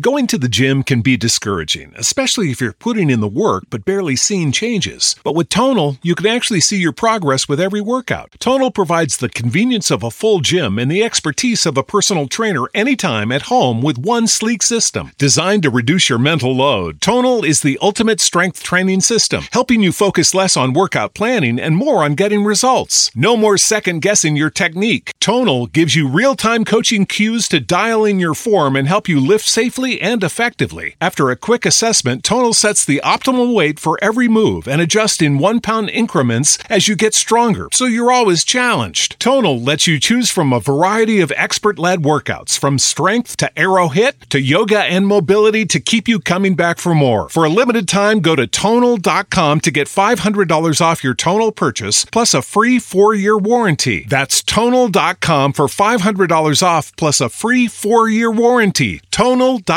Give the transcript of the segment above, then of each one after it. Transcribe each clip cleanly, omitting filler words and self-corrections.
Going to the gym can be discouraging, especially if you're putting in the work but barely seeing changes. But with Tonal, you can actually see your progress with every workout. Tonal provides the convenience of a full gym and the expertise of a personal trainer anytime at home with one sleek system. Designed to reduce your mental load, Tonal is the ultimate strength training system, helping you focus less on workout planning and more on getting results. No more second-guessing your technique. Tonal gives you real-time coaching cues to dial in your form and help you lift safely and effectively. After a quick assessment, Tonal sets the optimal weight for every move and adjusts in 1 pound increments as you get stronger, so you're always challenged. Tonal lets you choose from a variety of expert-led workouts, from strength to aero hit to yoga and mobility, to keep you coming back for more. For a limited time, go to Tonal.com to get $500 off your Tonal purchase, plus a free 4-year warranty. That's Tonal.com for $500 off, plus a free 4-year warranty. Tonal.com.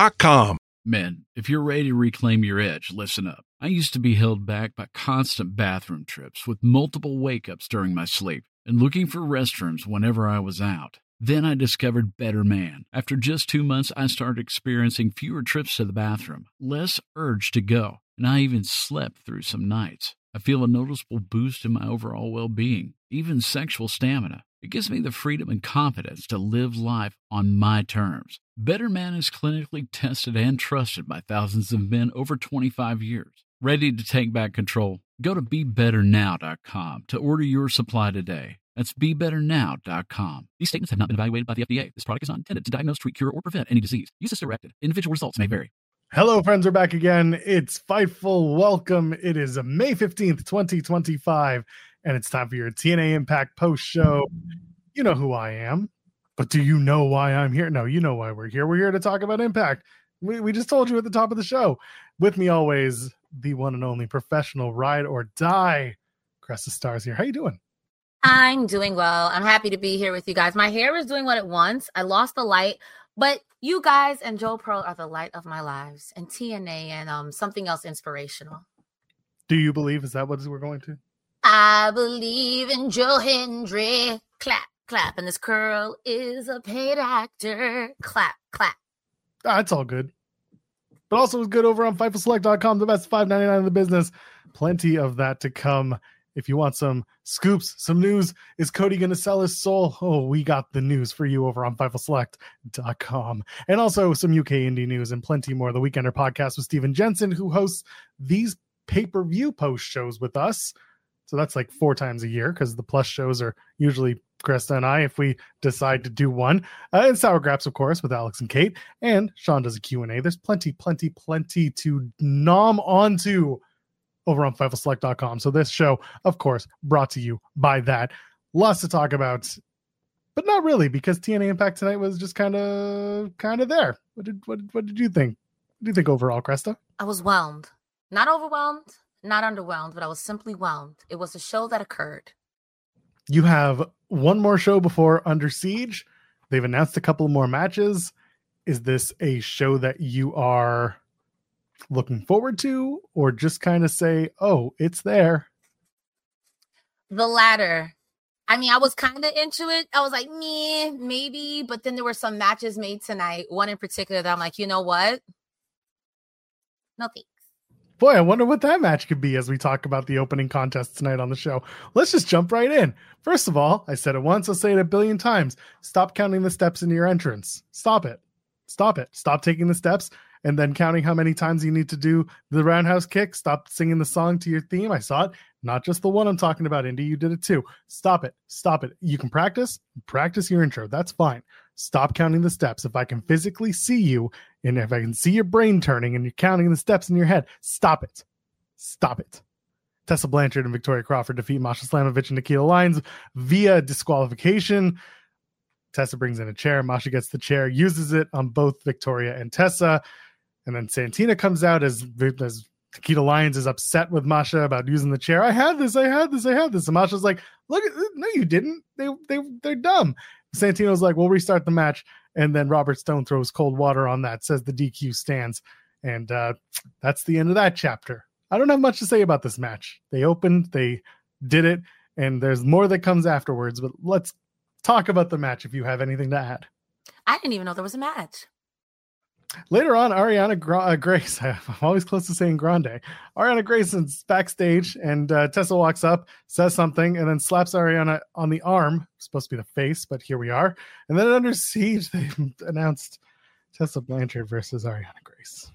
Men, if you're ready to reclaim your edge, listen up. I used to be held back by constant bathroom trips with multiple wake-ups during my sleep and looking for restrooms whenever I was out. Then I discovered Better Man. After just 2 months, I started experiencing fewer trips to the bathroom, less urge to go, and I even slept through some nights. I feel a noticeable boost in my overall well-being, even sexual stamina. It gives me the freedom and confidence to live life on my terms. Better Man is clinically tested and trusted by thousands of men over 25 years. Ready to take back control? Go to BeBetterNow.com to order your supply today. That's BeBetterNow.com. These statements have not been evaluated by the FDA. This product is not intended to diagnose, treat, cure, or prevent any disease. Use as directed. Individual results may vary. Hello, friends. We're back again. It's Fightful. Welcome. It is May 15th, 2025, and it's time for your TNA Impact post show. You know who I am, but do you know why I'm here? No, you know why we're here. We're here to talk about Impact. We just told you at the top of the show. With me always, the one and only professional ride or die, Cresta Stars here. How you doing? I'm doing well. I'm happy to be here with you guys. My hair is doing what it wants. I lost the light, but you guys and Joe Pearl are the light of my lives, and TNA and something else inspirational. Do you believe? Is that what we're going to? I believe in Joe Hendry. Clap, clap. And this curl is a paid actor. Clap, clap. It's all good. But also it's good over on FightfulSelect.com, the best $5.99 in the business. Plenty of that to come. If you want some scoops, some news, is Cody going to sell his soul? Oh, we got the news for you over on FightfulSelect.com. And also some UK indie news and plenty more. The Weekender podcast with Steven Jensen, who hosts these pay-per-view post shows with us. So that's like 4 times a year, because the plus shows are usually Krista and I, if we decide to do one. And Sour Graps, of course, with Alex and Kate. And Sean does a Q&A. There's plenty to nom onto over on FightfulSelect.com. So this show, of course, brought to you by that. Lots to talk about, but not really, because TNA Impact tonight was just kind of there. What did you think? What do you think overall, Kresta? I was whelmed. Not overwhelmed, not underwhelmed, but I was simply whelmed. It was a show that occurred. You have one more show before Under Siege. They've announced a couple more matches. Is this a show that you are looking forward to, or just kind of say, oh, it's there? The latter. I mean, I was kind of into it. I was like, meh, maybe. But then there were some matches made tonight. One in particular that I'm like, you know what? No thanks. Boy, I wonder what that match could be as we talk about the opening contest tonight on the show. Let's just jump right in. First of all, I said it once, I'll say it a billion times. Stop counting the steps into your entrance. Stop it. Stop it. Stop taking the steps and then counting how many times you need to do the roundhouse kick. Stop singing the song to your theme. I saw it. Not just the one I'm talking about, Indy. You did it too. Stop it. Stop it. You can practice your intro. That's fine. Stop counting the steps. If I can physically see you, and if I can see your brain turning and you're counting the steps in your head, stop it. Stop it. Tessa Blanchard and Victoria Crawford defeat Masha Slamovich and Nikita Lyons via disqualification. Tessa brings in a chair. Masha gets the chair, uses it on both Victoria and Tessa. And then Santina comes out as Nikita Lyons is upset with Masha about using the chair. I had this. And Masha's like, look, no, you didn't. They're dumb. Santino's like, we'll restart the match. And then Robert Stone throws cold water on that, says the DQ stands. And that's the end of that chapter. I don't have much to say about this match. They opened, they did it, and there's more that comes afterwards. But let's talk about the match if you have anything to add. I didn't even know there was a match. Later on, Ariana Grace, I'm always close to saying Grande. Ariana Grace is backstage, and Tessa walks up, says something, and then slaps Ariana on the arm. Supposed to be the face, but here we are. And then Under Siege, they announced Tessa Blanchard versus Ariana Grace.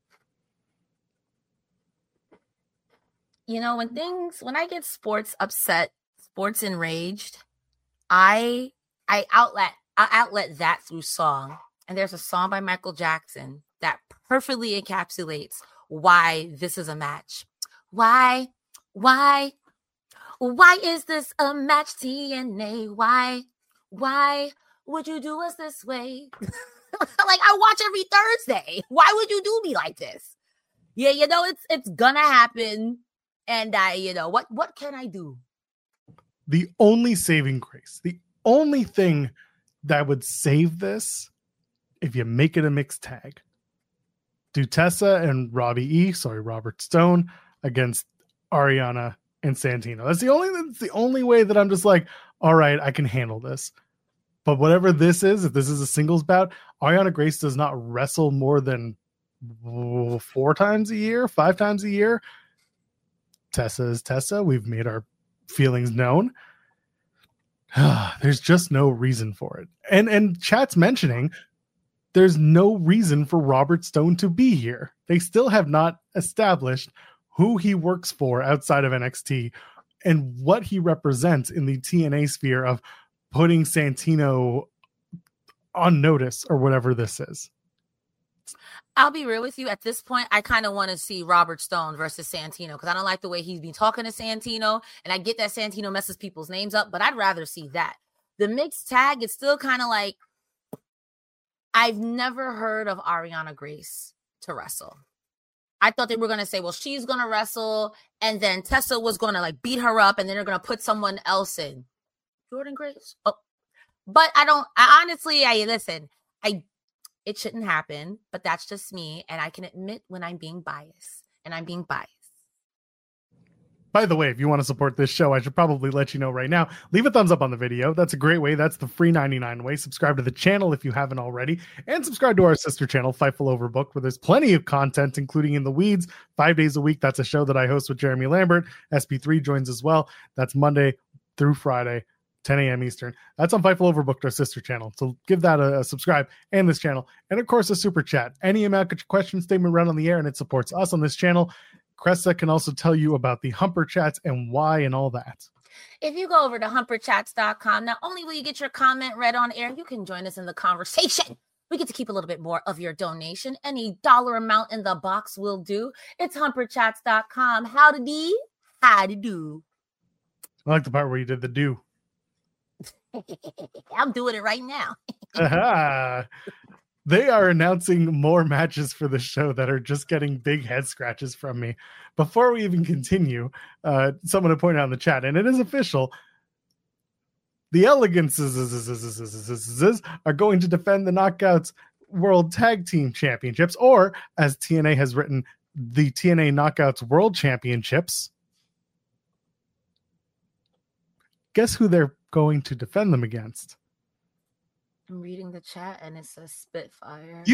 You know, when I get sports upset, sports enraged, I outlet that through song. And there's a song by Michael Jackson that perfectly encapsulates why this is a match. Why is this a match, TNA? Why would you do us this way? Like, I watch every Thursday. Why would you do me like this? Yeah, you know, it's gonna happen. And what can I do? The only saving grace, the only thing that would save this, if you make it a mixed tag, do Tessa and Robert Stone against Ariana and Santino. That's the only way that I'm just like, all right, I can handle this. But whatever this is, if this is a singles bout, Ariana Grace does not wrestle more than 4 times a year, 5 times a year. Tessa is Tessa. We've made our feelings known. There's just no reason for it. And chat's mentioning there's no reason for Robert Stone to be here. They still have not established who he works for outside of NXT and what he represents in the TNA sphere of putting Santino on notice or whatever this is. I'll be real with you. At this point, I kind of want to see Robert Stone versus Santino because I don't like the way he's been talking to Santino. And I get that Santino messes people's names up, but I'd rather see that. The mixed tag is still kind of like, I've never heard of Ariana Grace to wrestle. I thought they were going to say, well, she's going to wrestle, and then Tessa was going to like beat her up, and then they're going to put someone else in. Jordynne Grace? Oh. But it shouldn't happen, but that's just me, and I can admit when I'm being biased, and I'm being biased. By the way, if you want to support this show, I should probably let you know right now. Leave a thumbs up on the video. That's a great way. That's the free 99 way. Subscribe to the channel if you haven't already. And subscribe to our sister channel, Fightful Overbooked, where there's plenty of content, including In the Weeds, 5 days a week. That's a show that I host with Jeremy Lambert. SP3 joins as well. That's Monday through Friday, 10 a.m. Eastern. That's on Fightful Overbooked, our sister channel. So give that a subscribe, and this channel. And of course, a super chat. Any amount of question statement run on the air, and it supports us on this channel. Cressa can also tell you about the Humper Chats and why and all that. If you go over to humperchats.com, not only will you get your comment read on air, you can join us in the conversation. We get to keep a little bit more of your donation. Any dollar amount in the box will do. It's humperchats.com. How to do? I like the part where you did the do. I'm doing it right now. They are announcing more matches for the show that are just getting big head scratches from me. Before we even continue, someone had pointed out in the chat, and it is official, the Elegances are going to defend the Knockouts World Tag Team Championships, or as TNA has written, the TNA Knockouts World Championships. Guess who they're going to defend them against? I'm reading the chat and it says Spitfire.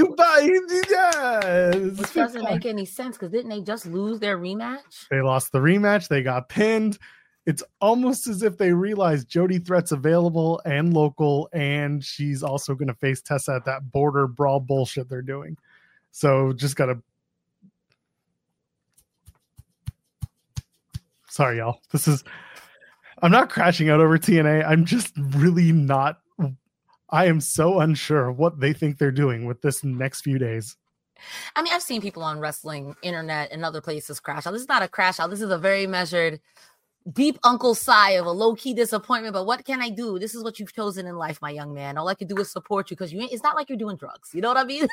Which doesn't make any sense because didn't they just lose their rematch? They lost the rematch. They got pinned. It's almost as if they realized Jody Threat's available and local, and she's also going to face Tessa at that border brawl bullshit they're doing. So just got to. Sorry, y'all. I'm not crashing out over TNA. I'm just really not. I am so unsure of what they think they're doing with this next few days. I mean, I've seen people on wrestling internet and other places crash out. This is not a crash out. This is a very measured, deep uncle sigh of a low-key disappointment. But what can I do? This is what you've chosen in life, my young man. All I can do is support you because it's not like you're doing drugs. You know what I mean?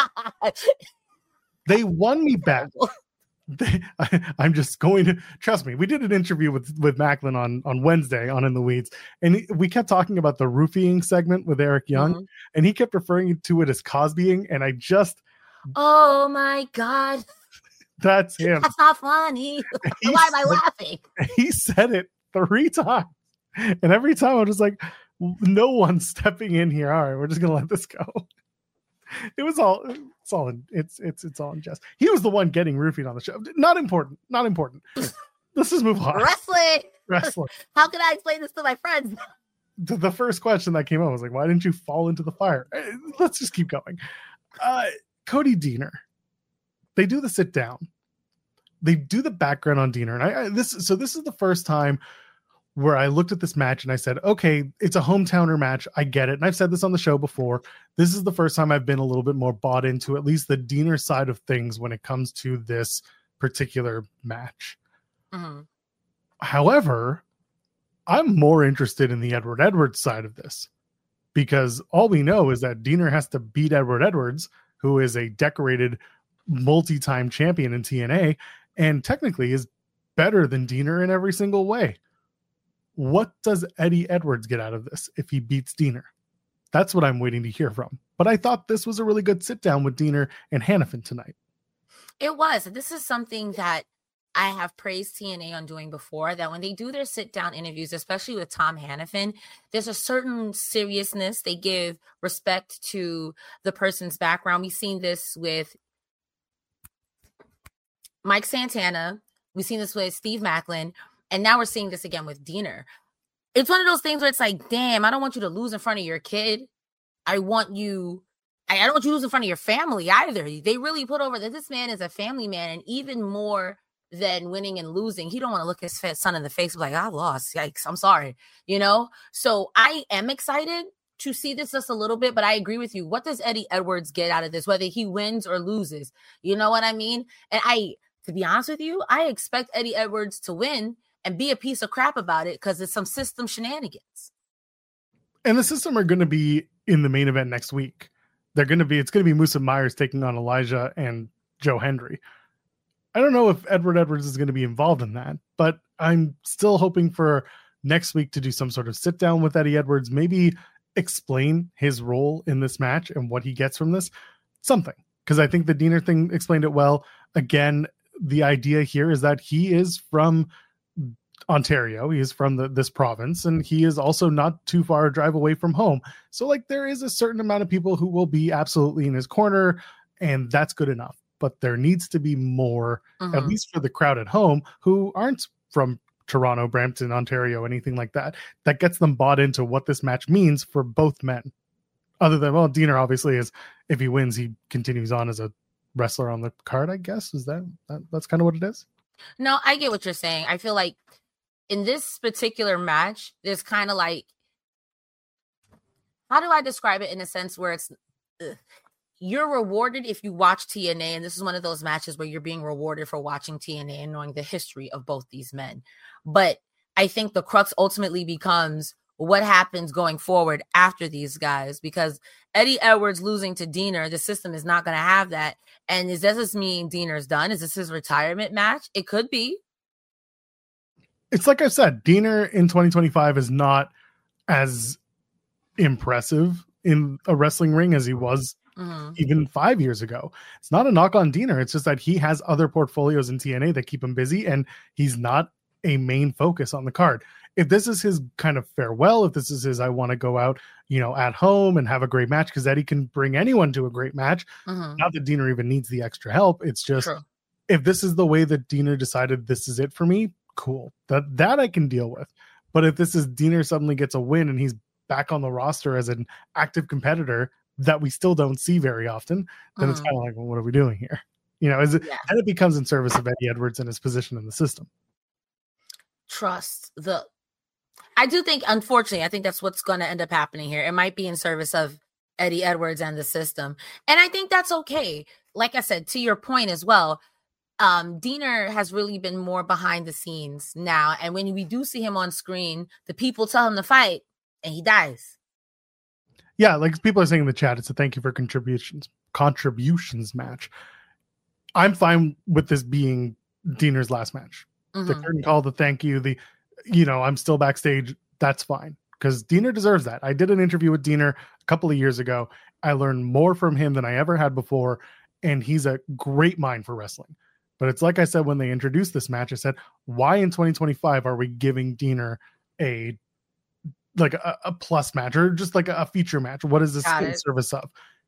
They won me back. I'm just going to trust me. We did an interview with Macklin on Wednesday on In the Weeds, and we kept talking about the roofing segment with Eric Young, and he kept referring to it as Cosbying, and I just, oh my god, that's him. That's not funny. Why am I laughing? He said it 3 times, and every time I'm just like, no one's stepping in here. All right, we're just gonna let this go. It was all it's all in jest. He was the one getting roofied on the show. Not important. Let's just move on. Wrestling. How can I explain this to my friends? The first question that came up was like, why didn't you fall into the fire? Let's just keep going. Cody Deaner. They do the sit down. They do the background on Deaner. And this is the first time where I looked at this match and I said, okay, it's a hometowner match. I get it. And I've said this on the show before. This is the first time I've been a little bit more bought into at least the Deaner side of things when it comes to this particular match. Mm-hmm. However, I'm more interested in the Edward Edwards side of this because all we know is that Deaner has to beat Edward Edwards, who is a decorated multi-time champion in TNA and technically is better than Deaner in every single way. What does Eddie Edwards get out of this if he beats Deaner? That's what I'm waiting to hear from. But I thought this was a really good sit down with Deaner and Hannafin tonight. It was. This is something that I have praised TNA on doing before, that when they do their sit down interviews, especially with Tom Hannafin, there's a certain seriousness. They give respect to the person's background. We've seen this with Mike Santana. We've seen this with Steve Macklin. And now we're seeing this again with Deaner. It's one of those things where it's like, damn, I don't want you to lose in front of your kid. I don't want you to lose in front of your family either. They really put over that this man is a family man. And even more than winning and losing, he don't want to look his son in the face like, I lost. Yikes, I'm sorry. So I am excited to see this just a little bit, but I agree with you. What does Eddie Edwards get out of this, whether he wins or loses? You know what I mean? And to be honest with you, I expect Eddie Edwards to win and be a piece of crap about it because it's some system shenanigans. And the system are going to be in the main event next week. It's going to be Musa Myers taking on Elijah and Joe Hendry. I don't know if Edward Edwards is going to be involved in that, but I'm still hoping for next week to do some sort of sit down with Eddie Edwards, maybe explain his role in this match and what he gets from this. Something. Because I think the Deaner thing explained it well. Again, the idea here is that he is from Ontario. He is from this province, and he is also not too far a drive away from home. So like there is a certain amount of people who will be absolutely in his corner, and that's good enough. But there needs to be more, at least for the crowd at home who aren't from Toronto, Brampton, Ontario, anything like that, that gets them bought into what this match means for both men. Other than, well, Deaner obviously is, if he wins, he continues on as a wrestler on the card, I guess. Is that's kind of what it is? No, I get what you're saying. I feel like in this particular match, there's kind of like, how do I describe it in a sense where it's, you're rewarded if you watch TNA, and this is one of those matches where you're being rewarded for watching TNA and knowing the history of both these men. But I think the crux ultimately becomes what happens going forward after these guys, because Eddie Edwards losing to Deaner, the system is not going to have that. And does this mean Deaner's done? Is this his retirement match? It could be. It's like I said, Deaner in 2025 is not as impressive in a wrestling ring as he was even 5 years ago. It's not a knock on Deaner. It's just that he has other portfolios in TNA that keep him busy, and he's not a main focus on the card. If this is his kind of farewell, if this is his, I want to go out, at home and have a great match, because Eddie can bring anyone to a great match. Not that Deaner even needs the extra help. It's just, if this is the way that Deaner decided this is it for me, cool. That I can deal with. But if this is Deaner suddenly gets a win and he's back on the roster as an active competitor that we still don't see very often, then it's kind of like, well, what are we doing here? And it becomes in service of Eddie Edwards and his position in the system. I do think, unfortunately, I think that's what's going to end up happening here. It might be in service of Eddie Edwards and the system. And I think that's okay. Like I said, to your point as well, Deaner has really been more behind the scenes now. And when we do see him on screen, the people tell him to fight and he dies. Yeah, like people are saying in the chat, it's a thank you for contributions match. I'm fine with this being Deaner's last match. The curtain call, the thank you, I'm still backstage. That's fine, because Deaner deserves that. I did an interview with Deaner a couple of years ago. I learned more from him than I ever had before, and he's a great mind for wrestling. But it's like I said when they introduced this match, I said, why in 2025 are we giving Deaner a plus match or just like a feature match? What is this in service of?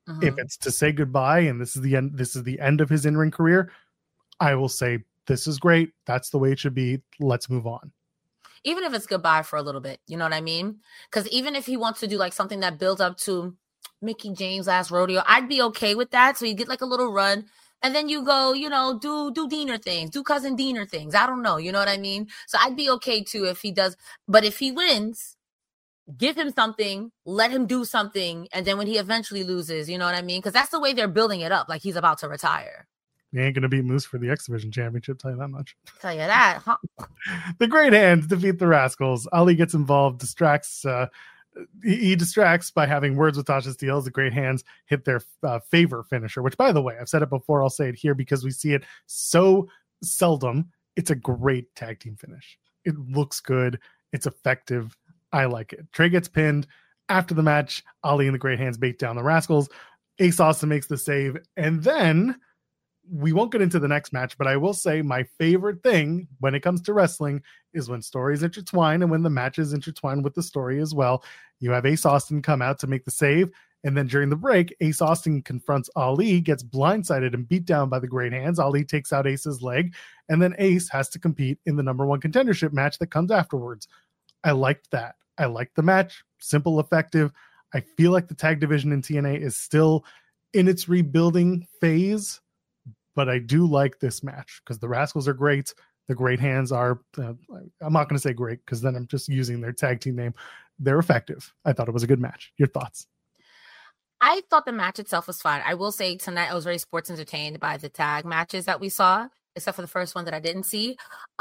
If it's to say goodbye and this is the end of his in-ring career, I will say this is great. That's the way it should be. Let's move on. Even if it's goodbye for a little bit, you know what I mean? Because even if he wants to do like something that builds up to Mickey James' last rodeo, I'd be okay with that. So you get like a little run and then you go, do Diener things, do cousin Diener things. I don't know. You know what I mean? So I'd be okay too if he does. But if he wins, give him something, let him do something. And then when he eventually loses, you know what I mean? Because that's the way they're building it up. Like he's about to retire. He ain't going to beat Moose for the X Division Championship, tell you that much. Tell you that, huh? The Great Hands defeat the Rascals. Ali gets involved, distracts. He distracts by having words with Tasha Steelz. The Great Hands hit their favor finisher, which, by the way, I've said it before. I'll say it here because we see it so seldom. It's a great tag team finish. It looks good. It's effective. I like it. Trey gets pinned. After the match, Ali and the Great Hands bait down the Rascals. Ace Austin makes the save. And then we won't get into the next match, but I will say my favorite thing when it comes to wrestling is when stories intertwine and when the matches intertwine with the story as well. You have Ace Austin come out to make the save, and then during the break, Ace Austin confronts Ali, gets blindsided and beat down by the Great Hands. Ali takes out Ace's leg, and then Ace has to compete in the number one contendership match that comes afterwards. I liked that. I liked the match. Simple, effective. I feel like the tag division in TNA is still in its rebuilding phase, but I do like this match because the Rascals are great. The Great Hands are, I'm not going to say great because then I'm just using their tag team name. They're effective. I thought it was a good match. Your thoughts? I thought the match itself was fine. I will say tonight I was very sports entertained by the tag matches that we saw, except for the first one that I didn't see.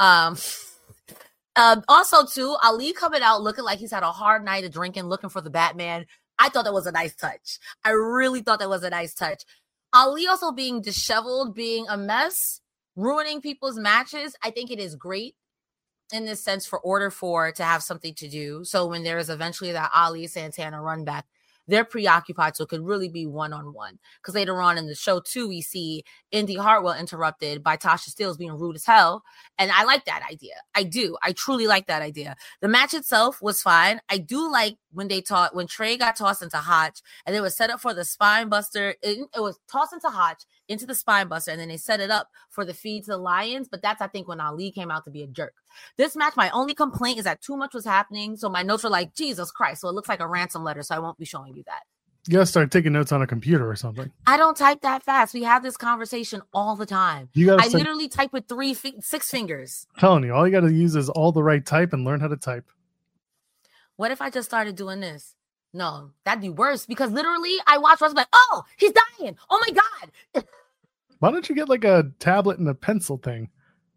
Also, too, Ali coming out looking like he's had a hard night of drinking, looking for the Batman. I thought that was a nice touch. I really thought that was a nice touch. Ali also being disheveled, being a mess, ruining people's matches. I think it is great in this sense for order for to have something to do. So when there is eventually that Ali Santana run back, they're preoccupied, so it could really be one-on-one. Because later on in the show, too, we see Indy Hartwell interrupted by Tasha Steelz being rude as hell. And I like that idea. I do. I truly like that idea. The match itself was fine. I do like when Trey got tossed into Hotch, and it was set up for the spine buster. It was tossed into Hotch, into the spine buster, and then they set it up for the feed to the Lions. But that's, I think, when Ali came out to be a jerk. This match, my only complaint is that too much was happening. So my notes were like, Jesus Christ. So it looks like a ransom letter. So I won't be showing you that. You gotta start taking notes on a computer or something. I don't type that fast. We have this conversation all the time. Literally type with 6 fingers. I'm telling you, all you gotta use is all the right type and learn how to type. What if I just started doing this? No, that'd be worse because literally I watch wrestling like, oh, he's dying. Oh my God. Why don't you get like a tablet and a pencil thing?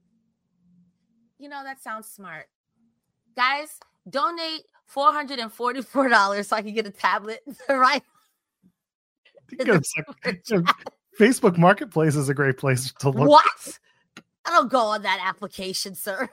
That sounds smart. Guys, donate $444 so I can get a tablet, right? Facebook Marketplace is a great place to look. What? I don't go on that application, sir.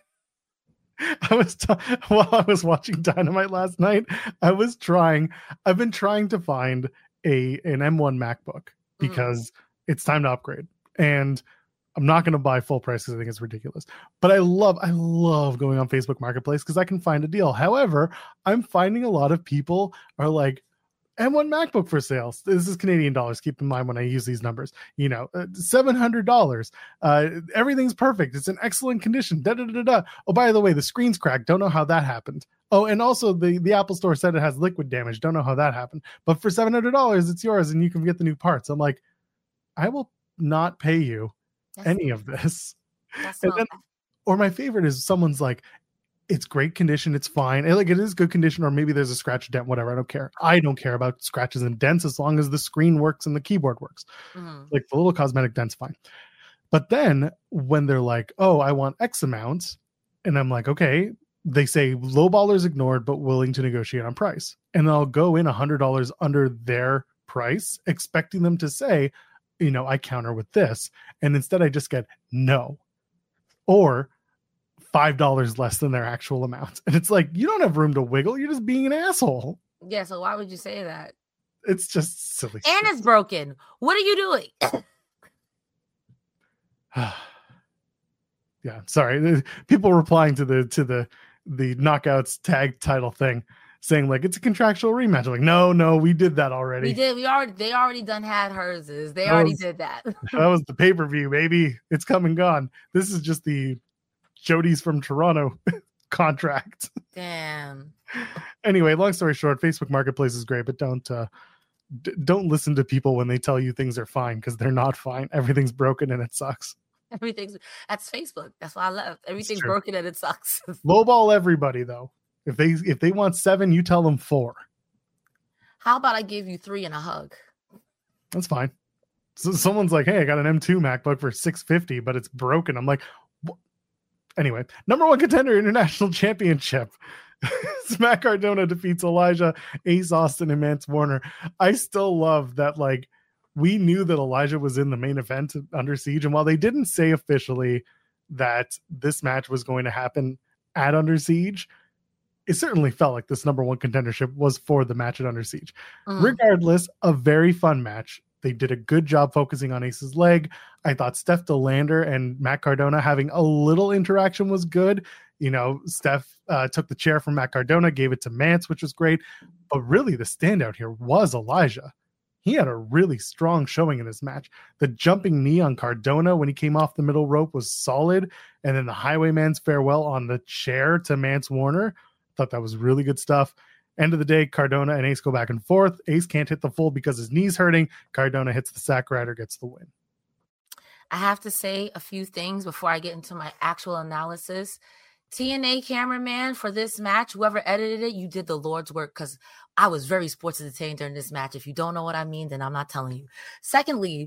While I was watching Dynamite last night, I've been trying to find an M1 MacBook because it's time to upgrade. And I'm not going to buy full price because I think it's ridiculous. But I love going on Facebook Marketplace because I can find a deal. However, I'm finding a lot of people are like, M1 MacBook for sale. This is Canadian dollars. Keep in mind when I use these numbers. $700. Everything's perfect. It's in excellent condition. Oh, by the way, the screen's cracked. Don't know how that happened. Oh, and also the Apple Store said it has liquid damage. Don't know how that happened. But for $700, it's yours, and you can get the new parts. I'm like, I will not pay you any of this. Or my favorite is someone's like, it's great condition, it's fine. And like it is good condition, or maybe there's a scratch, dent, whatever. I don't care. I don't care about scratches and dents as long as the screen works and the keyboard works. Like the little cosmetic dents, fine. But then when they're like, oh, I want X amount, and I'm like, okay, they say lowballers ignored, but willing to negotiate on price. And I'll go in $100 under their price, expecting them to say, I counter with this. And instead I just get no, or $5 less than their actual amount. And it's like, you don't have room to wiggle. You're just being an asshole. Yeah. So why would you say that? It's just silly. And it's broken. What are you doing? Yeah. Sorry. People replying to the Knockouts tag title thing saying like it's a contractual rematch. I'm like, no, we did that already. We did. They already done had hers. They already did that. That was the pay-per-view, baby. It's come and gone. This is just the Jody's from Toronto contract. Damn. Anyway, long story short, Facebook Marketplace is great, but don't listen to people when they tell you things are fine, because they're not fine. Everything's broken and it sucks. That's Facebook. That's why I love. Everything's broken and it sucks. Lowball everybody though. If they want 7, you tell them 4. How about I give you 3 and a hug? That's fine. So someone's like, hey, I got an M2 MacBook for $650, but it's broken. I'm like, what? Anyway, number 1 contender international championship. Matt Cardona defeats Elijah, Ace Austin, and Mance Warner. I still love that, like, we knew that Elijah was in the main event Under Siege, and while they didn't say officially that this match was going to happen at Under Siege, it certainly felt like this number 1 contendership was for the match at Under Siege. Regardless, a very fun match. They did a good job focusing on Ace's leg. I thought Steph DeLander and Matt Cardona having a little interaction was good. You know, Steph took the chair from Matt Cardona, gave it to Mance, which was great. But really, the standout here was Elijah. He had a really strong showing in this match. The jumping knee on Cardona when he came off the middle rope was solid. And then the Highwayman's farewell on the chair to Mance Warner. Thought that was really good stuff. End of the day, Cardona and Ace go back and forth. Ace can't hit the full because his knee's hurting. Cardona hits the sack rider, gets the win. I have to say a few things before I get into my actual analysis. TNA cameraman for this match, whoever edited it, you did the Lord's work, because I was very sports entertained during this match. If you don't know what I mean, then I'm not telling you. Secondly,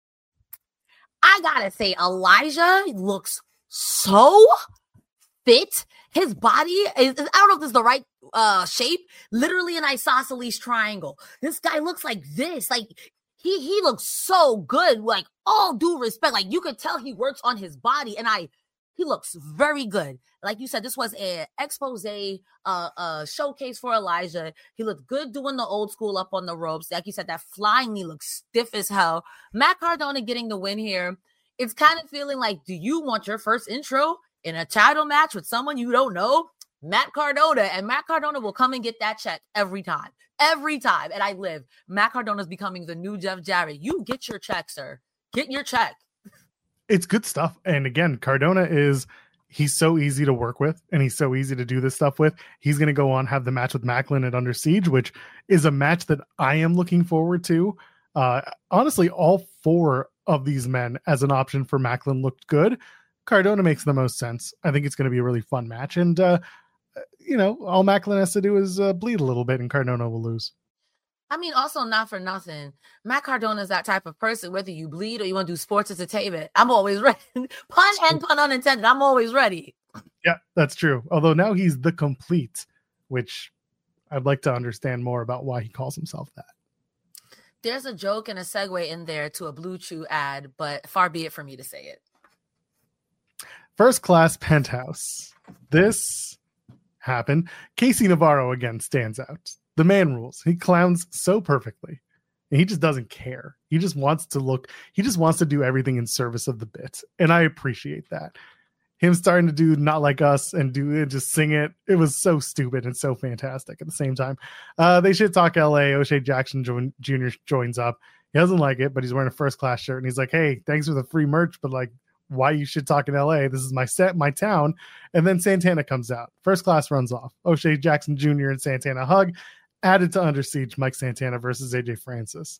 I gotta say, Elijah looks so fit. His body is, I don't know if this is the right shape, literally an isosceles triangle. This guy looks like this. Like, he looks so good. Like, all due respect. Like, you could tell he works on his body, and he looks very good. Like you said, this was an expose, showcase for Elijah. He looked good doing the old school up on the ropes. Like you said, that flying knee looks stiff as hell. Matt Cardona getting the win here. It's kind of feeling like, do you want your first intro in a title match with someone you don't know? Matt Cardona. And Matt Cardona will come and get that check every time. Every time. And I live. Matt Cardona's becoming the new Jeff Jarrett. You get your check, sir. Get your check. It's good stuff. And again, Cardona he's so easy to work with, and he's so easy to do this stuff with. He's going to go on, have the match with Macklin at Under Siege, which is a match that I am looking forward to. Honestly, all 4 of these men as an option for Macklin looked good. Cardona makes the most sense. I think it's going to be a really fun match. And, all Macklin has to do is bleed a little bit, and Cardona will lose. I mean, also, not for nothing, Matt Cardona is that type of person, whether you bleed or you want to do sports entertainment. I'm always ready. Pun unintended. I'm always ready. Yeah, that's true. Although now he's the complete, which I'd like to understand more about why he calls himself that. There's a joke and a segue in there to a Blue Chew ad, but far be it for me to say it. First Class Penthouse. This happened. Casey Navarro again stands out. The man rules. He clowns so perfectly. And he just doesn't care. He just wants to do everything in service of the bit. And I appreciate that. Him starting to do Not Like Us and just sing it. It was so stupid and so fantastic at the same time. They should talk LA. O'Shea Jackson Jr. joins up. He doesn't like it, but he's wearing a First Class shirt. And he's like, hey, thanks for the free merch, but like, why you should talk in LA? This is my town. And then Santana comes out. First Class runs off. O'Shea Jackson Jr. and Santana hug. Added to Under Siege, Mike Santana versus AJ Francis.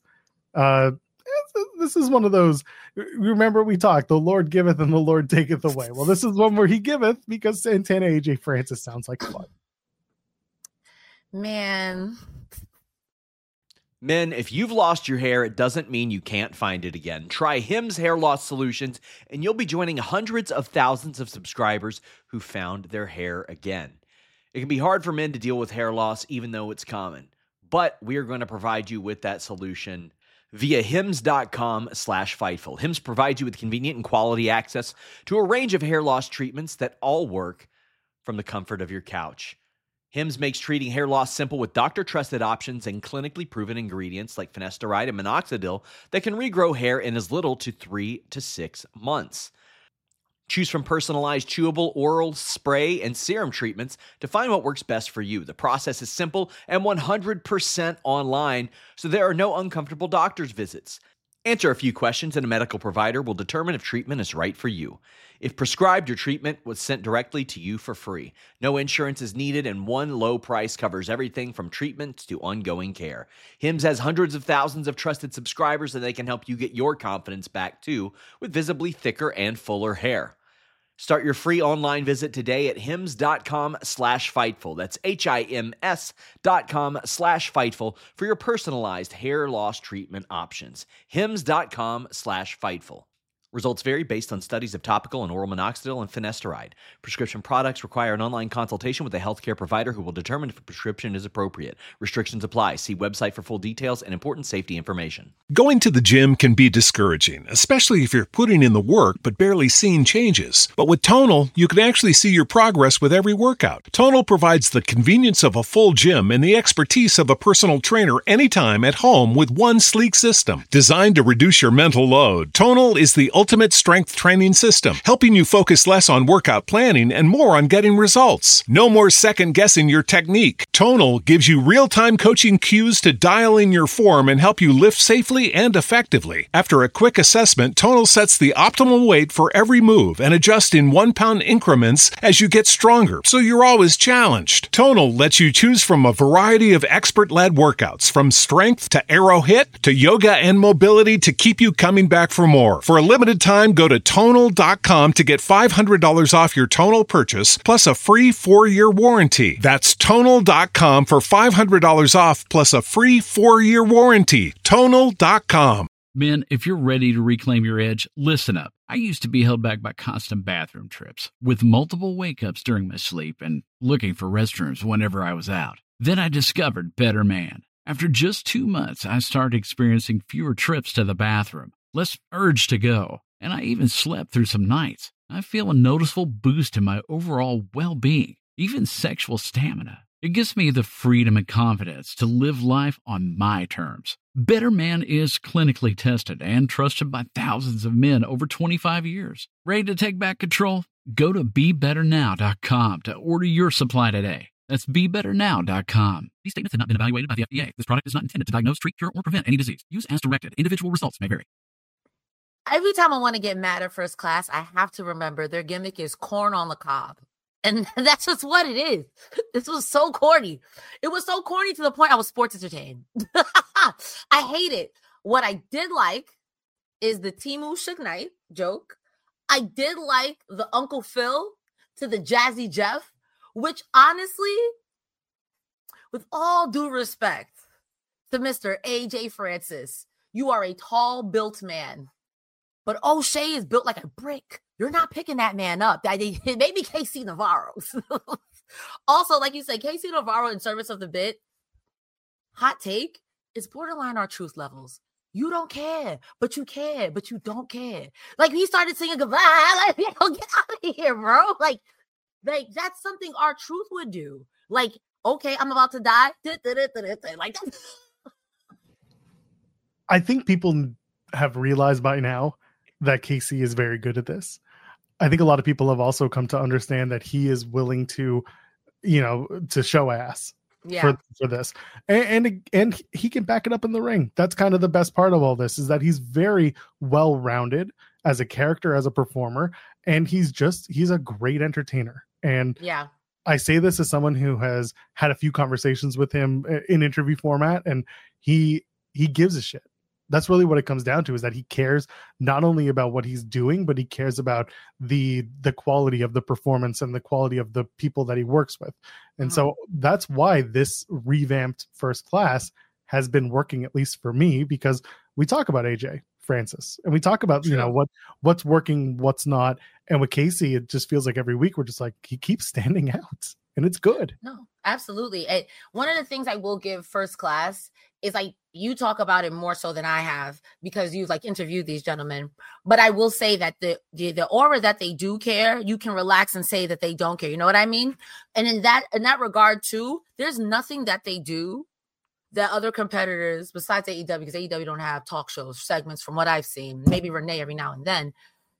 This is one of those, remember we talked, the Lord giveth and the Lord taketh away. Well, this is one where he giveth, because Santana AJ Francis sounds like fun. Men, if you've lost your hair, it doesn't mean you can't find it again. Try Hims Hair Loss Solutions, and you'll be joining hundreds of thousands of subscribers who found their hair again. It can be hard for men to deal with hair loss, even though it's common. But we are going to provide you with that solution via hims.com/Fightful. Hims provides you with convenient and quality access to a range of hair loss treatments that all work from the comfort of your couch. Hims makes treating hair loss simple with doctor-trusted options and clinically proven ingredients like finasteride and minoxidil that can regrow hair in as little to 3 to 6 months. Choose from personalized chewable, oral, spray, and serum treatments to find what works best for you. The process is simple and 100% online, so there are no uncomfortable doctor's visits. Answer a few questions and a medical provider will determine if treatment is right for you. If prescribed, your treatment was sent directly to you for free. No insurance is needed, and one low price covers everything from treatment to ongoing care. Hims has hundreds of thousands of trusted subscribers, and they can help you get your confidence back too with visibly thicker and fuller hair. Start your free online visit today at hims.com/Fightful. That's HIMS.com/Fightful for your personalized hair loss treatment options. hims.com/Fightful. Results vary based on studies of topical and oral minoxidil and finasteride. Prescription products require an online consultation with a healthcare provider who will determine if a prescription is appropriate. Restrictions apply. See website for full details and important safety information. Going to the gym can be discouraging, especially if you're putting in the work but barely seeing changes. But with Tonal, you can actually see your progress with every workout. Tonal provides the convenience of a full gym and the expertise of a personal trainer anytime at home with one sleek system. Designed to reduce your mental load, Tonal is the ultimate strength training system, helping you focus less on workout planning and more on getting results. No more second-guessing your technique. Tonal gives you real-time coaching cues to dial in your form and help you lift safely and effectively. After a quick assessment, Tonal sets the optimal weight for every move and adjusts in 1-pound increments as you get stronger, so you're always challenged. Tonal lets you choose from a variety of expert-led workouts, from strength to aero hit to yoga and mobility, to keep you coming back for more. For a limited time, go to Tonal.com to get $500 off your Tonal purchase plus a free 4-year warranty. That's Tonal.com for $500 off plus a free 4-year warranty. Tonal.com. Men, if you're ready to reclaim your edge, listen up. I used to be held back by constant bathroom trips, with multiple wake-ups during my sleep and looking for restrooms whenever I was out. Then I discovered Better Man. After just 2 months, I started experiencing fewer trips to the bathroom, less urge to go, and I even slept through some nights. I feel a noticeable boost in my overall well-being, even sexual stamina. It gives me the freedom and confidence to live life on my terms. Better Man is clinically tested and trusted by thousands of men over 25 years. Ready to take back control? Go to BeBetterNow.com to order your supply today. That's BeBetterNow.com. These statements have not been evaluated by the FDA. This product is not intended to diagnose, treat, cure, or prevent any disease. Use as directed. Individual results may vary. Every time I want to get mad at First Class, I have to remember their gimmick is corn on the cob. And that's just what it is. This was so corny. It was so corny to the point I was sports entertained. I hate it. What I did like is the Temu Suge Knight joke. I did like the Uncle Phil to the Jazzy Jeff, which honestly, with all due respect to Mr. AJ Francis, you are a tall built man. But O'Shea is built like a brick. You're not picking that man up. Maybe KC Navarro. Also, like you said, KC Navarro in service of the bit, hot take, is borderline our truth levels. You don't care, but you care, but you don't care. Like, he started singing goodbye. Like, get out of here, bro. Like that's something our truth would do. Like, okay, I'm about to die. Like that. I think people have realized by now that KC is very good at this. I think a lot of people have also come to understand that he is willing to, to show ass for this. And he can back it up in the ring. That's kind of the best part of all this, is that he's very well-rounded as a character, as a performer, and he's a great entertainer. And yeah, I say this as someone who has had a few conversations with him in interview format, and he gives a shit. That's really what it comes down to, is that he cares not only about what he's doing, but he cares about the quality of the performance and the quality of the people that he works with. And so that's why this revamped First Class has been working, at least for me, because we talk about AJ Francis and we talk about, what's working, what's not. And with Casey, it just feels like every week we're just like, he keeps standing out and it's good. No, absolutely. One of the things I will give First Class is, like, you talk about it more so than I have, because you've interviewed these gentlemen. But I will say that the aura that they do care, you can relax and say that they don't care. You know what I mean? And in that regard too, there's nothing that they do that other competitors besides AEW, because AEW don't have talk shows segments from what I've seen, maybe Renee every now and then,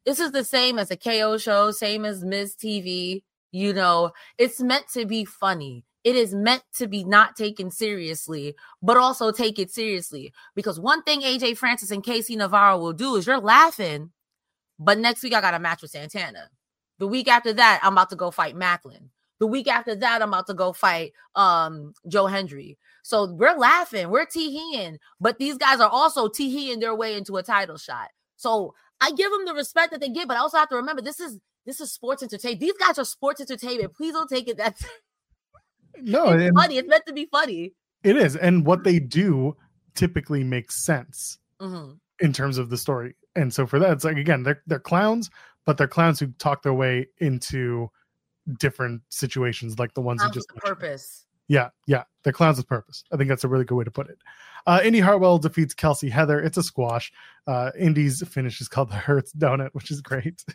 This is the same as a KO show, same as Miz TV. You know, it's meant to be funny. It is meant to be not taken seriously, but also take it seriously. Because one thing AJ Francis and Casey Navarro will do is you're laughing, but next week I got a match with Santana. The week after that, I'm about to go fight Macklin. The week after that, I'm about to go fight Joe Hendry. So we're laughing, we're tee-heeing, but these guys are also tee-heeing their way into a title shot. So I give them the respect that they get, but I also have to remember this is sports entertainment. These guys are sports entertainment. Please don't take it that. No, it's funny. It's meant to be funny. It is, and what they do typically makes sense in terms of the story. And so for that, it's like, again, they're clowns, but they're clowns who talk their way into different situations, like the ones you just mentioned. Purpose. Yeah, they're clowns with purpose. I think that's a really good way to put it. Indy Hartwell defeats Kelsey Heather. It's a squash. Indy's finish is called the Hertz Donut, which is great.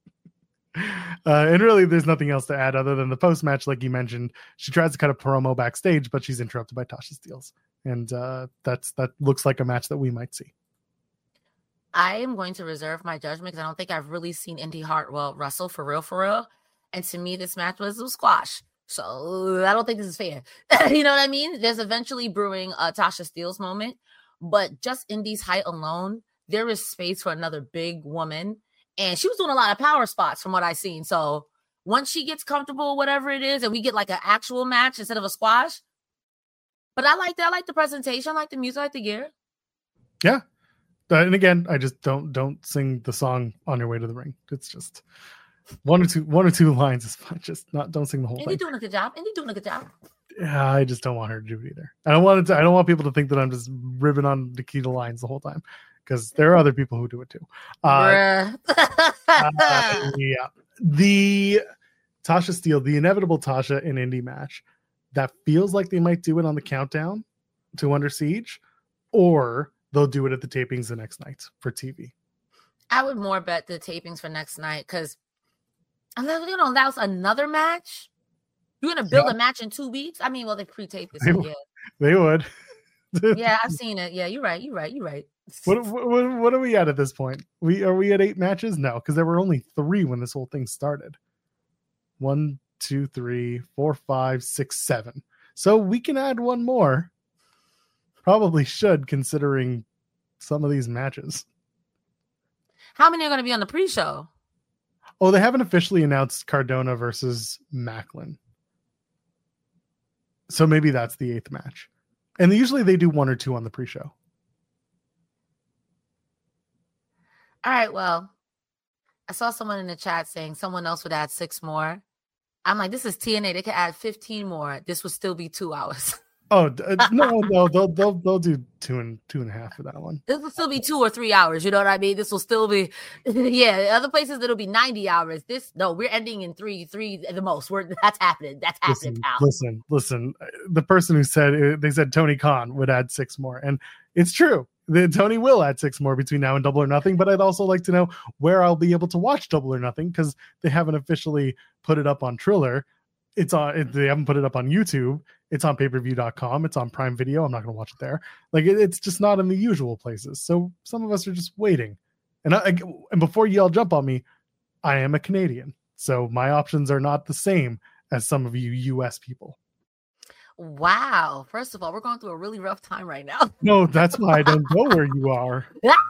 And really, there's nothing else to add other than the post-match, like you mentioned. She tries to cut a promo backstage, but she's interrupted by Tasha Steelz. And that looks like a match that we might see. I am going to reserve my judgment because I don't think I've really seen Indy Hartwell wrestle for real. And to me, this match was a squash. So I don't think this is fair. You know what I mean? There's eventually brewing a Tasha Steelz moment, but just Indy's height alone, there is space for another big woman. And she was doing a lot of power spots from what I've seen. So once she gets comfortable, whatever it is, and we get like an actual match instead of a squash. But I like that. I like the presentation. I like the music. I like the gear. Yeah. And again, I just don't sing the song on your way to the ring. It's just one or two lines is fine. Just don't sing the whole thing. Indy doing a good job. Yeah, I just don't want her to do it either. I don't want people to think that I'm just ribbing on Nikita lines the whole time, because there are other people who do it too. Yeah. The Tasha Steelz, the inevitable Tasha and Indy match, that feels like they might do it on the countdown to Under Siege, or they'll do it at the tapings the next night for TV. I would more bet the tapings for next night, because unless you're going to allow another match, you're going to build a match in 2 weeks. I mean, well, they pre-tape this. They would. Yeah, I've seen it. Yeah, you're right. What are we at this point? Are we at 8 matches? No, because there were only 3 when this whole thing started. 1, 2, 3, 4, 5, 6, 7. So we can add one more. Probably should, considering some of these matches. How many are going to be on the pre-show? Oh, they haven't officially announced Cardona versus Macklin. So maybe that's the 8th match. And usually they do 1 or 2 on the pre-show. All right, well, I saw someone in the chat saying someone else would add 6 more. I'm like, this is TNA. They could add 15 more. This would still be 2 hours. Oh no, they'll do 2.5 for that one. This will still be 2 or 3 hours. You know what I mean? This will still be, Other places it'll be 90 hours. We're ending in 3 at the most. That's happening. That's happening, pal. Listen. The person who said they said Tony Khan would add 6 more, and it's true. Tony will add 6 more between now and Double or Nothing. But I'd also like to know where I'll be able to watch Double or Nothing, because they haven't officially put it up on Triller. They haven't put it up on YouTube. It's on payperview.com. It's on Prime Video. I'm not going to watch it there. Like, it's just not in the usual places. So some of us are just waiting. And before you all jump on me, I am a Canadian. So my options are not the same as some of you US people. Wow. First of all, we're going through a really rough time right now. No, that's why I don't go where you are.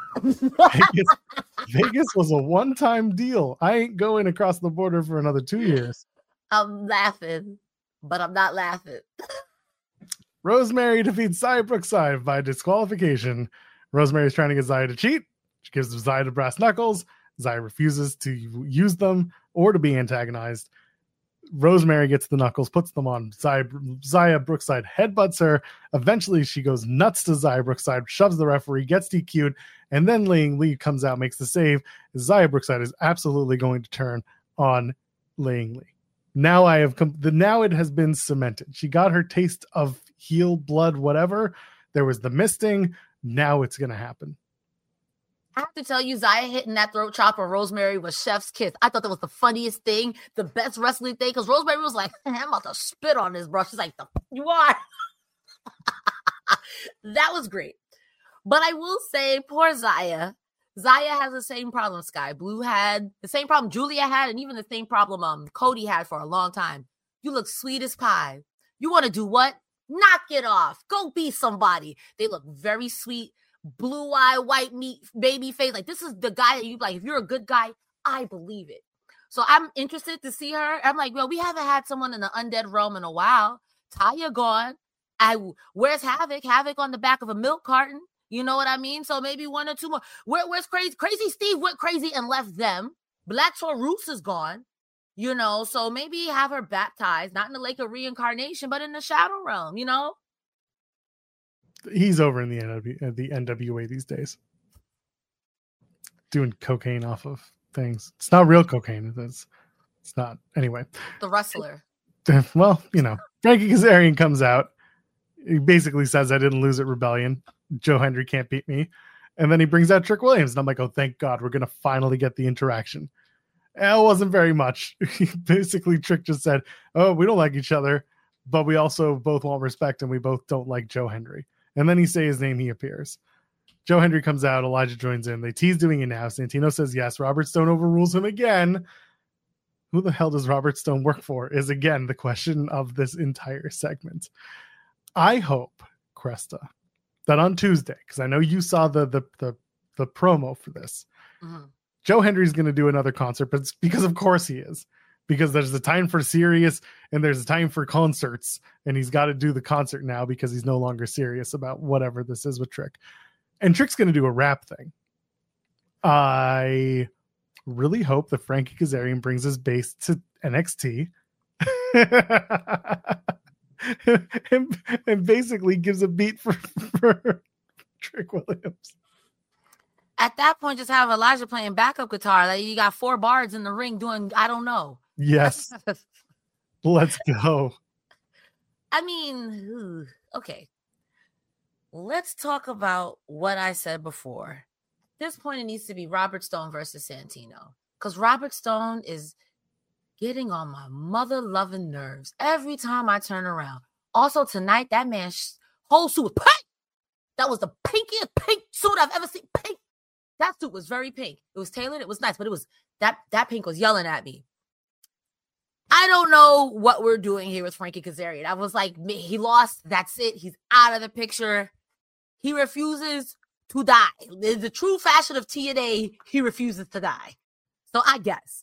Vegas was a one-time deal. I ain't going across the border for another 2 years. I'm laughing, but I'm not laughing. Rosemary defeats Xia Brookside by disqualification. Rosemary's trying to get Xia to cheat. She gives Xia the brass knuckles. Xia refuses to use them or to be antagonized. Rosemary gets the knuckles, puts them on. Xia Brookside headbutts her. Eventually, she goes nuts to Xia Brookside, shoves the referee, gets DQ'd, and then Ling Lee comes out, makes the save. Xia Brookside is absolutely going to turn on Ling Lee. Now now it has been cemented. She got her taste of heel, blood, whatever. There was the misting. Now it's going to happen. I have to tell you, Xia hitting that throat chop of Rosemary was chef's kiss. I thought that was the funniest thing, the best wrestling thing, because Rosemary was like, I'm about to spit on this, bro. She's like, you are. That was great. But I will say, poor Xia. Zaya has the same problem Sky Blue had, the same problem Julia had, and even the same problem Cody had for a long time. You look sweet as pie. You want to do what? Knock it off. Go be somebody. They look very sweet, blue eye, white meat, baby face. Like, this is the guy that you like. If you're a good guy, I believe it. So I'm interested to see her. I'm like, well, we haven't had someone in the undead realm in a while. Taya gone. Where's Havoc? Havoc on the back of a milk carton. You know what I mean? So maybe one or two more. Where's Crazy? Crazy Steve went crazy and left them. Black Taurus is gone. You know, so maybe have her baptized, not in the lake of reincarnation, but in the shadow realm, you know? He's over in the NWA these days. Doing cocaine off of things. It's not real cocaine. It's not. Anyway. The wrestler. Well, you know, Frankie Kazarian comes out. He basically says, I didn't lose at Rebellion. Joe Hendry can't beat me. And then he brings out Trick Williams. And I'm like, oh, thank God. We're going to finally get the interaction. It wasn't very much. Basically, Trick just said, oh, we don't like each other, but we also both want respect and we both don't like Joe Hendry. And then he say his name, he appears. Joe Hendry comes out, Elijah joins in. They tease doing it now. Santino says yes. Robert Stone overrules him again. Who the hell does Robert Stone work for is again the question of this entire segment. I hope, Cresta, that on Tuesday, because I know you saw the promo for this, Joe Hendry's going to do another concert, but it's because of course he is. Because there's a time for serious and there's a time for concerts, and he's got to do the concert now because he's no longer serious about whatever this is with Trick. And Trick's going to do a rap thing. I really hope that Frankie Kazarian brings his bass to NXT and basically gives a beat for Trick Williams. At that point, just have Elijah playing backup guitar. Like, you got 4 bards in the ring doing, I don't know. Yes. Let's go. I mean, okay. Let's talk about what I said before. At this point, it needs to be Robert Stone versus Santino. Because Robert Stone is getting on my mother-loving nerves every time I turn around. Also, tonight, that man's whole suit was pink. That was the pinkiest pink suit I've ever seen. Pink. That suit was very pink. It was tailored. It was nice, but it was that pink was yelling at me. I don't know what we're doing here with Frankie Kazarian. I was like, he lost. That's it. He's out of the picture. He refuses to die. In the true fashion of TNA, he refuses to die. So I guess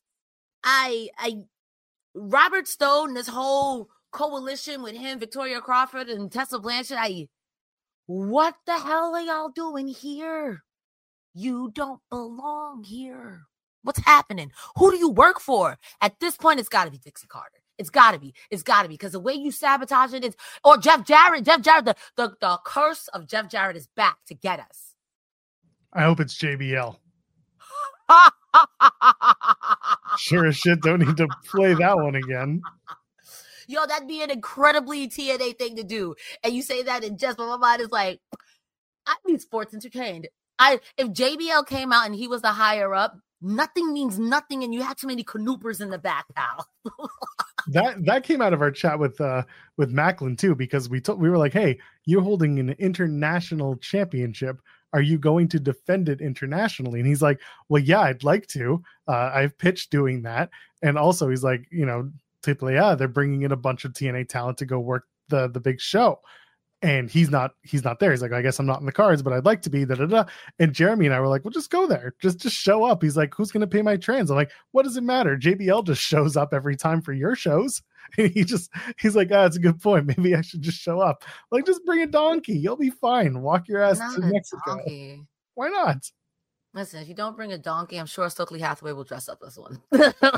Robert Stone, this whole coalition with him, Victoria Crawford and Tessa Blanchard, what the hell are y'all doing here? You don't belong here. What's happening? Who do you work for? At this point, it's got to be Dixie Carter. It's got to be. It's got to be. Because the way you sabotage it is, or Jeff Jarrett, the curse of Jeff Jarrett is back to get us. I hope it's JBL. Sure as shit, don't need to play that one again. Yo, that'd be an incredibly TNA thing to do. And you say that in jest, but my mind is like, I need sports entertained. If JBL came out and he was the higher up, nothing means nothing, and you have too many canoopers in the back, pal. that came out of our chat with Macklin too, because we were like, hey, you're holding an international championship. Are you going to defend it internationally? And he's like, well, yeah, I'd like to. I've pitched doing that. And also he's like, you know, AAA, they're bringing in a bunch of TNA talent to go work the big show. And he's not there. He's like, I guess I'm not in the cards, but I'd like to be. And Jeremy and I were like, well, just go there. Just show up. He's like, who's going to pay my trans? I'm like, what does it matter? JBL just shows up every time for your shows. And he's like, that's a good point. Maybe I should just show up. Like, just bring a donkey. You'll be fine. Walk your ass to Mexico. Donkey. Why not? Listen, if you don't bring a donkey, I'm sure Stokely Hathaway will dress up as one.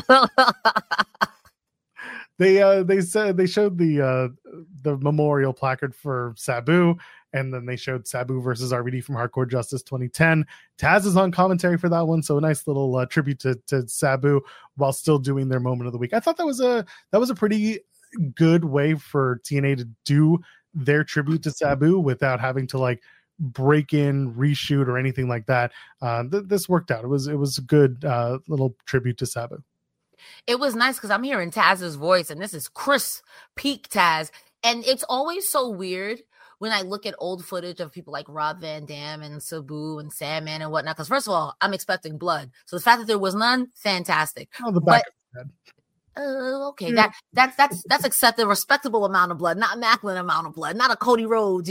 They showed the memorial placard for Sabu, and then they showed Sabu versus RVD from Hardcore Justice 2010. Taz is on commentary for that one, so a nice little tribute to Sabu while still doing their moment of the week. I thought that was a pretty good way for TNA to do their tribute to Sabu without having to like break in, reshoot, or anything like that. This worked out. It was a good little tribute to Sabu. It was nice because I'm hearing Taz's voice, and this is Chris Peak Taz. And it's always so weird when I look at old footage of people like Rob Van Dam and Sabu and Sandman and whatnot, because first of all, I'm expecting blood. So the fact that there was none, fantastic. Oh, the back of his head. Okay, that's accepted, respectable amount of blood, not Macklin amount of blood, not a Cody Rhodes,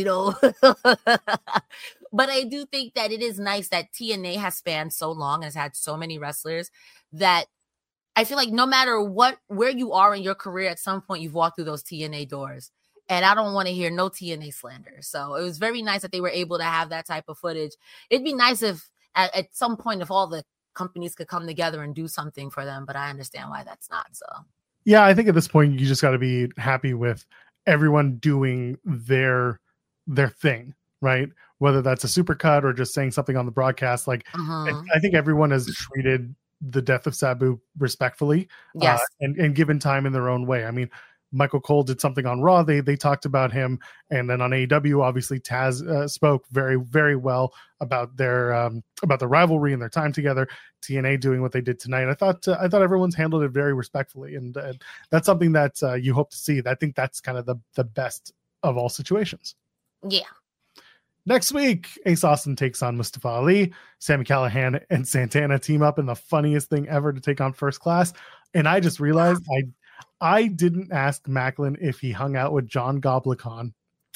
But I do think that it is nice that TNA has spanned so long and has had so many wrestlers that I feel like no matter where you are in your career, at some point you've walked through those TNA doors. And I don't want to hear no TNA slander. So it was very nice that they were able to have that type of footage. It'd be nice if at some point, if all the companies could come together and do something for them, but I understand why that's not so. Yeah, I think at this point you just got to be happy with everyone doing their thing, right? Whether that's a supercut or just saying something on the broadcast. Like, I think everyone has treated the death of Sabu respectfully, yes, and given time in their own way. I mean, Michael Cole did something on Raw. They talked about him, and then on AEW, obviously Taz spoke very, very well about the rivalry and their time together. TNA doing what they did tonight. I thought everyone's handled it very respectfully, and that's something that you hope to see. I think that's kind of the best of all situations. Yeah. Next week, Ace Austin takes on Mustafa Ali. Sami Callihan and Santana team up in the funniest thing ever to take on First Class. And I just realized I didn't ask Macklin if he hung out with John Goblikon.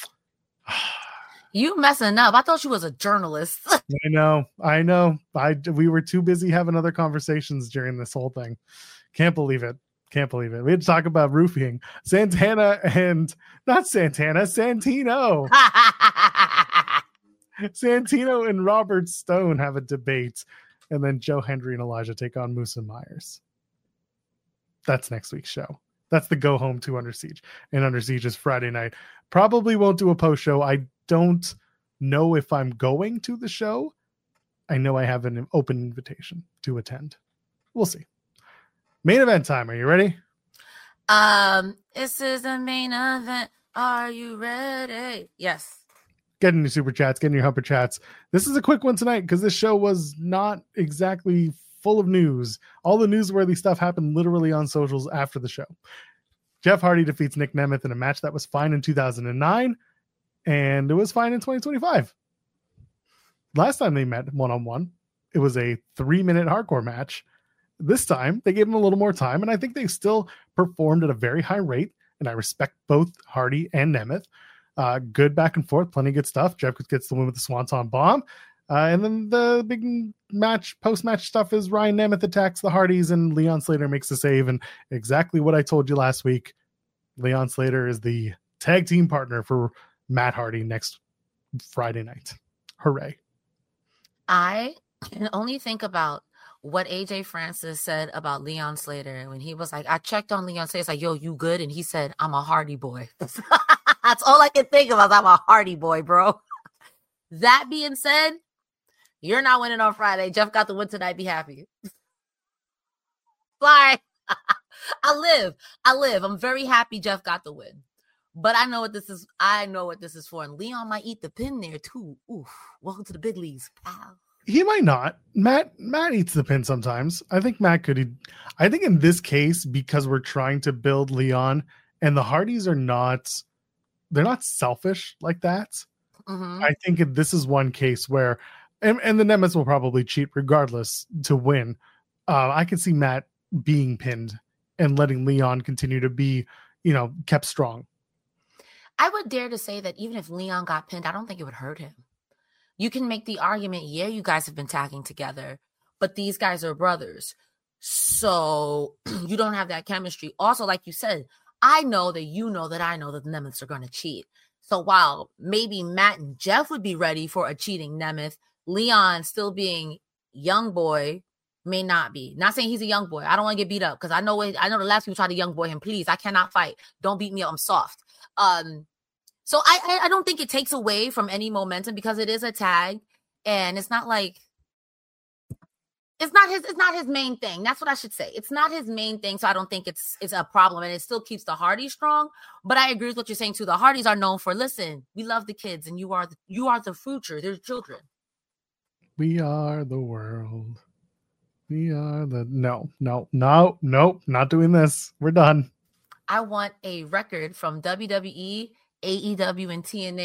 You messing up. I thought you was a journalist. I know. We were too busy having other conversations during this whole thing. Can't believe it. We had to talk about roofing. Santino. Santino and Robert Stone have a debate. And then Joe Hendry and Elijah take on Moose and Myers. That's next week's show. That's the go home to Under Siege. And Under Siege is Friday night. Probably won't do a post show. I don't know if I'm going to the show. I know I have an open invitation to attend. We'll see. Main event time. Are you ready? This is the main event. Are you ready? Yes. Get in your super chats, get in your humper chats. This is a quick one tonight because this show was not exactly full of news. All the newsworthy stuff happened literally on socials after the show. Jeff Hardy defeats Nick Nemeth in a match that was fine in 2009, and it was fine in 2025. Last time they met one-on-one, it was a 3-minute hardcore match. This time, they gave him a little more time, and I think they still performed at a very high rate, and I respect both Hardy and Nemeth. Good back and forth, plenty of good stuff. Jeff gets the win with the Swanton Bomb. And then the big post-match stuff is Ryan Nemeth attacks the Hardys and Leon Slater makes the save. And exactly what I told you last week, Leon Slater is the tag team partner for Matt Hardy next Friday night. Hooray. I can only think about what AJ Francis said about Leon Slater when he was like, I checked on Leon Slater. It's like, yo, you good? And he said, I'm a Hardy boy. That's all I can think of. I'm a Hardy boy, bro. That being said, you're not winning on Friday. Jeff got the win tonight. Be happy. Sorry. I live. I'm very happy Jeff got the win. But I know what this is. For. And Leon might eat the pin there too. Oof. Welcome to the big leagues, pal. He might not. Matt eats the pin sometimes. I think Matt could. I think in this case, because we're trying to build Leon and the Hardys are not, they're not selfish like that. Mm-hmm. I think this is one case where, and the Nemeths will probably cheat regardless to win. I can see Matt being pinned and letting Leon continue to be, kept strong. I would dare to say that even if Leon got pinned, I don't think it would hurt him. You can make the argument, yeah, you guys have been tagging together, but these guys are brothers. So you don't have that chemistry. Also, like you said, I know that you know that I know that the Nemeths are going to cheat. So while maybe Matt and Jeff would be ready for a cheating Nemeth, Leon still being young boy may not be. Not saying he's a young boy. I don't want to get beat up because I know the last people tried to young boy him. Please, I cannot fight. Don't beat me up. I'm soft. So I don't think it takes away from any momentum because it is a tag and it's not like it's not his main thing. That's what I should say. It's not his main thing. So I don't think it's a problem and it still keeps the Hardys strong. But I agree with what you're saying too. The Hardys are known for, listen, we love the kids and you are the future. They're children. We are the world. We are the no, not doing this. We're done. I want a record from WWE, AEW, and TNA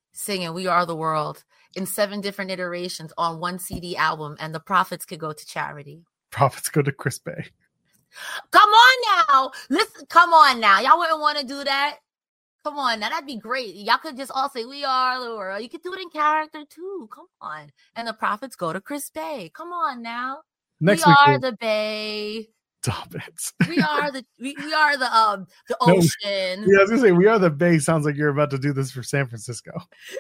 singing We Are the World in 7 different iterations on one CD album, and the profits could go to charity. Profits go to Chris Bay. Come on now. Listen, come on now. Y'all wouldn't want to do that? Come on now. That'd be great. Y'all could just all say We Are the World. You could do it in character too. Come on. And the profits go to Chris Bay. Come on now. Next we week, are the Bay. Stop it. We are the ocean. Yeah, I was gonna say We Are the Bay sounds like you're about to do this for San Francisco.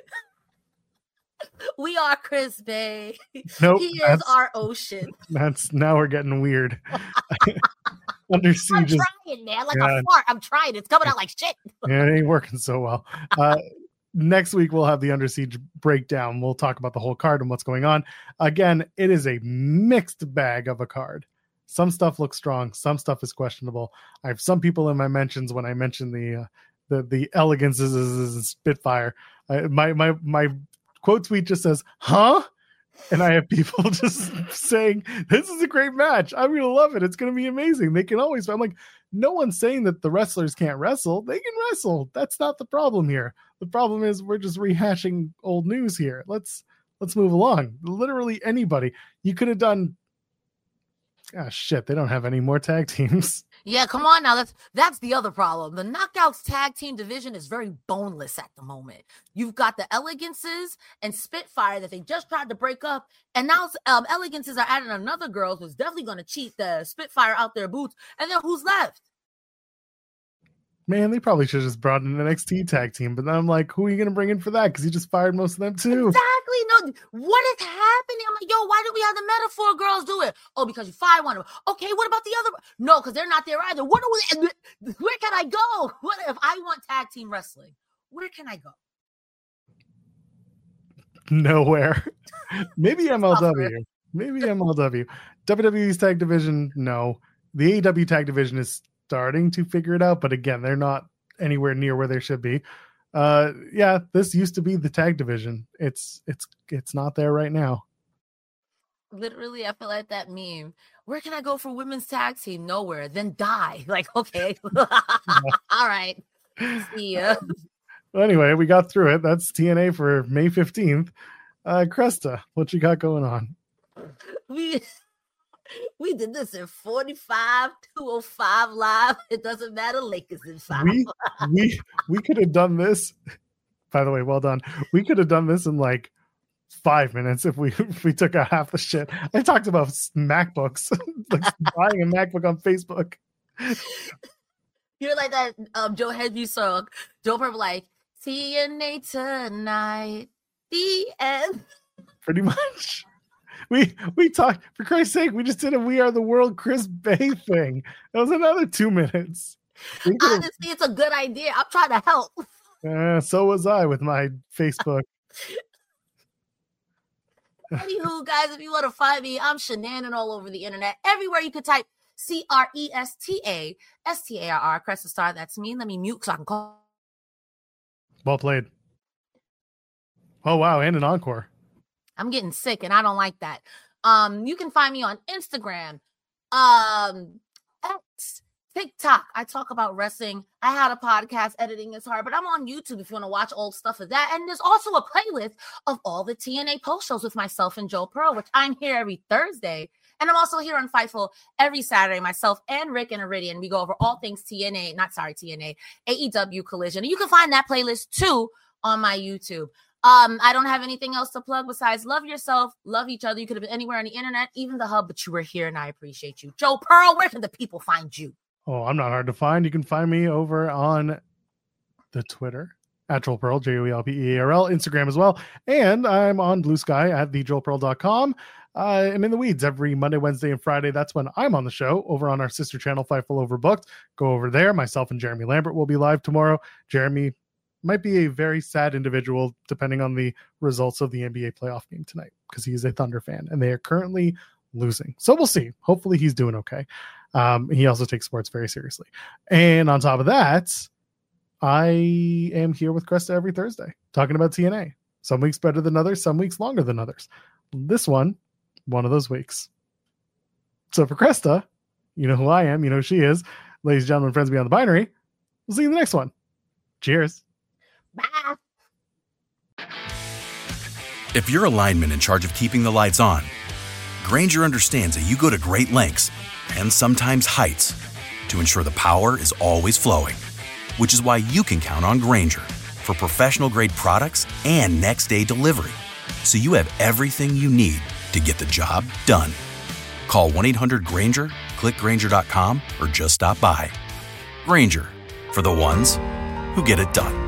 We are Chris Bay. Nope. He is our ocean. That's now we're getting weird. Under Siege. I'm trying, man. Like a fart. I'm trying. It's coming out like shit. Yeah, it ain't working so well. Next week, we'll have the Under Siege breakdown. We'll talk about the whole card and what's going on. Again, it is a mixed bag of a card. Some stuff looks strong. Some stuff is questionable. I have some people in my mentions when I mentioned the elegances is Spitfire. My quote tweet just says, huh? And I have people just saying, this is a great match. I'm going to love it. It's going to be amazing. They can always, I'm like, no one's saying that the wrestlers can't wrestle. They can wrestle. That's not the problem here. The problem is we're just rehashing old news here. Let's move along. Literally anybody. You could have done, shit, they don't have any more tag teams. Yeah, come on now. That's the other problem. The Knockouts tag team division is very boneless at the moment. You've got the Elegances and Spitfire that they just tried to break up, and now Elegances are adding another girl who's definitely going to cheat the Spitfire out their boots. And then who's left? Man, they probably should have just brought in an NXT tag team, but then I'm like, who are you going to bring in for that? Because you just fired most of them too. Exactly. No, what is happening? I'm like, yo, why do we have the Metaphor girls do it? Oh, because you fired one of them. Okay, what about the other? No, because they're not there either. What are we? Where can I go? What if I want tag team wrestling? Where can I go? Nowhere. Maybe MLW. Maybe MLW. WWE's tag division, no. The AEW tag division is starting to figure it out, but again, they're not anywhere near where they should be. This used to be the tag division. It's not there right now. Literally, I feel like that meme. Where can I go for women's tag team? Nowhere. Then die. Like, okay. All right. See ya. Well, anyway, we got through it. That's TNA for May 15th. Cresta, what you got going on? We did this in 45, 205 live. It doesn't matter. Lakers in 5. We could have done this. By the way, well done. We could have done this in like 5 minutes if we took out half the shit. I talked about MacBooks, like buying a MacBook on Facebook. You're like that Joe Hedgie song. Joe Purple like TNA tonight. The end. Pretty much. We talked, for Christ's sake, we just did a We Are the World Chris Bay thing. That was another 2 minutes. Honestly, it's a good idea. I'm trying to help. So was I with my Facebook. Anywho, guys, if you want to find me, I'm Shenanigans all over the internet. Everywhere you could type CRESTA STARR, Cresta Star. That's me. Let me mute so I can call. Well played. Oh, wow. And an encore. I'm getting sick and I don't like that. You can find me on Instagram, X, TikTok. I talk about wrestling. I had a podcast, Editing is Hard, but I'm on YouTube if you want to watch old stuff of that. And there's also a playlist of all the TNA post shows with myself and Joe Pearl, which I'm here every Thursday. And I'm also here on Fightful every Saturday, myself and Rick and Iridian. We go over all things TNA, AEW Collision. And you can find that playlist too on my YouTube. I don't have anything else to plug besides love yourself, love each other. You could have been anywhere on the internet, even the hub, but you were here and I appreciate you. Joe Pearl, where can the people find you? Oh, I'm not hard to find. You can find me over on the Twitter at Joel Pearl, JoelPearl, Instagram as well. And I'm on Blue Sky at thejoelpearl.com. I'm in the weeds every Monday, Wednesday, and Friday. That's when I'm on the show over on our sister channel, Fightful Overbooked. Go over there. Myself and Jeremy Lambert will be live tomorrow. Jeremy might be a very sad individual depending on the results of the NBA playoff game tonight because he's a Thunder fan and they are currently losing. So we'll see. Hopefully he's doing okay. He also takes sports very seriously. And on top of that, I am here with Cresta every Thursday talking about TNA. Some weeks better than others, some weeks longer than others. This one of those weeks. So for Cresta, you know who I am, you know who she is. Ladies and gentlemen, friends beyond the binary. We'll see you in the next one. Cheers. Bye. If you're a lineman in charge of keeping the lights on, Grainger understands that you go to great lengths and sometimes heights to ensure the power is always flowing, which is why you can count on Grainger for professional-grade products and next-day delivery, so you have everything you need to get the job done. Call 1-800-GRAINGER, click Grainger.com, or just stop by. Grainger, for the ones who get it done.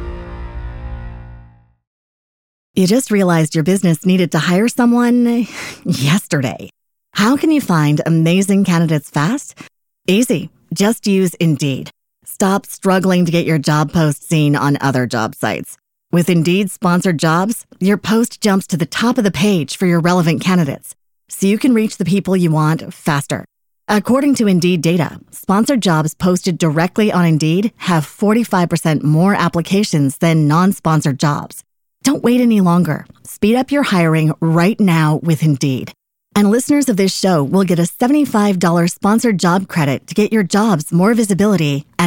You just realized your business needed to hire someone yesterday. How can you find amazing candidates fast? Easy. Just use Indeed. Stop struggling to get your job post seen on other job sites. With Indeed sponsored jobs, your post jumps to the top of the page for your relevant candidates, so you can reach the people you want faster. According to Indeed data, sponsored jobs posted directly on Indeed have 45% more applications than non-sponsored jobs. Don't wait any longer. Speed up your hiring right now with Indeed. And listeners of this show will get a $75 sponsored job credit to get your jobs more visibility at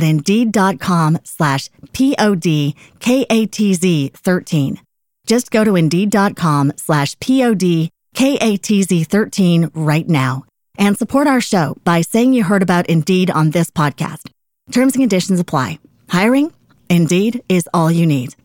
Indeed.com/PODKATZ13. Just go to Indeed.com/PODKATZ13 right now and support our show by saying you heard about Indeed on this podcast. Terms and conditions apply. Hiring? Indeed is all you need.